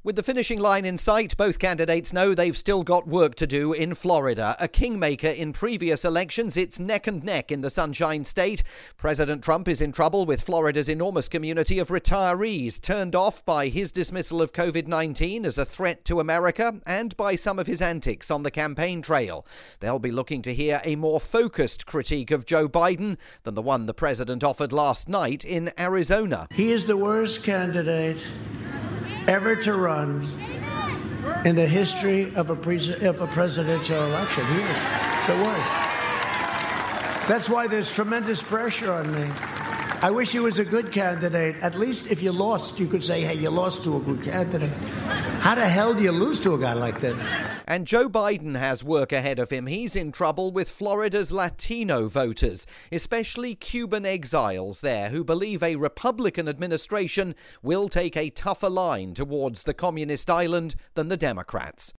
With the finishing line in sight, both candidates know they've still got work to do in Florida. A kingmaker in previous elections, it's neck and neck in the Sunshine State. President Trump is in trouble with Florida's enormous community of retirees, turned off by his dismissal of COVID-19 as a threat to America and by some of his antics on the campaign trail. They'll be looking to hear a more focused critique of Joe Biden than the one the president offered last night in Arizona. He is the worst candidate ever to run in the history of a presidential election. He is the worst. That's why there's tremendous pressure on me. I wish he was a good candidate. At least if you lost, you could say, hey, you lost to a good candidate. How the hell do you lose to a guy like this? And Joe Biden has work ahead of him. He's in trouble with Florida's Latino voters, especially Cuban exiles there who believe a Republican administration will take a tougher line towards the communist island than the Democrats.